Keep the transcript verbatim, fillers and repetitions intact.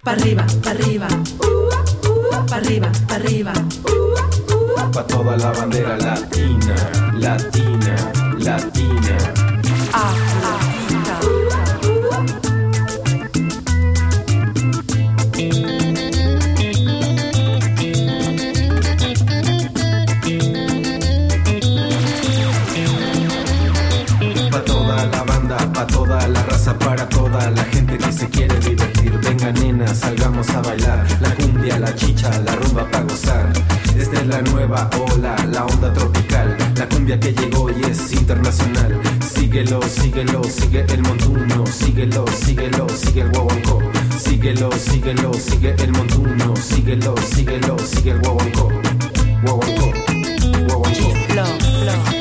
pa' arriba, pa' arriba, uh, pa' arriba, pa' arriba, uh, pa' toda la bandera latina, latina, latina. Ah, ah, Pa' toda la banda, pa' toda la raza, para toda la gente que se quiere divertir. Venga nena, salgamos a bailar. La cumbia, la chicha, la rumba pa' gozar. Esta es la nueva ola, la onda tropical. La cumbia que llegó y es internacional. Síguelo, síguelo, sigue el montuno. Síguelo, síguelo, sigue el guaguancó. Síguelo, síguelo, sigue el montuno. Síguelo, síguelo, sigue el guaguancó. Guaguancó, guaguancó. flow, flow.